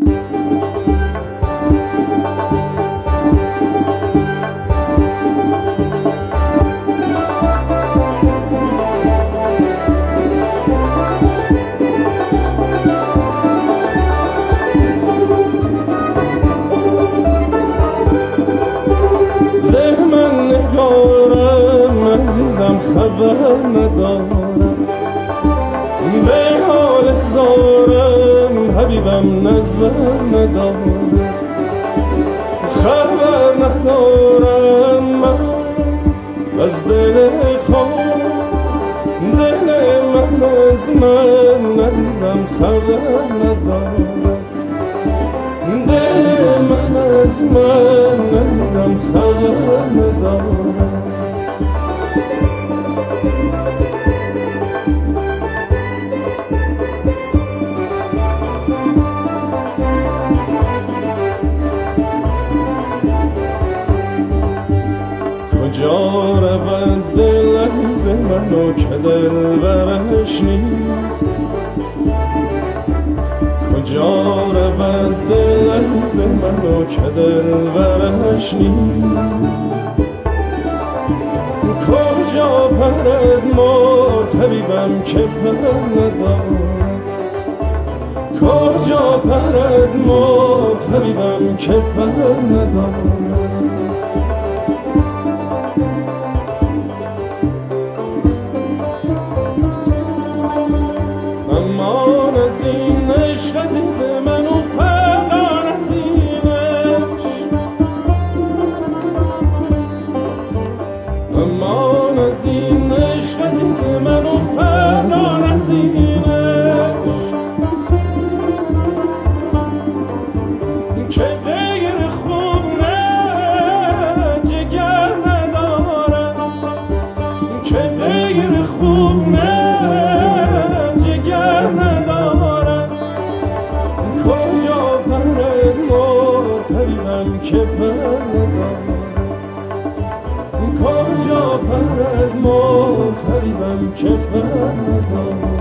خبر ندارم به حال زارم حبیبم نظر ندارم خبر ندارم من از دل خود دل من از من عزیزم خبر ندارم دل من از من عزیزم خبر ندارم کجا رود دل عزیز منو که دل برش نیست کجا رود دل عزیز منو که دل برش نیست کجا پرد مرغ حبیبم که پر ندارد کجا پرد مرغ حبیبم که پر ندارد امان از این عشق عزیز من و فقط از این عشق امان از این عشق عزیز من و فقط از این عشق که غیر خوب نه جگر ندارم که غیر خوب نه کجا پرد مرغ حبیبم که پر ندارد کجا پرد مرغ حبیبم که پر ندارد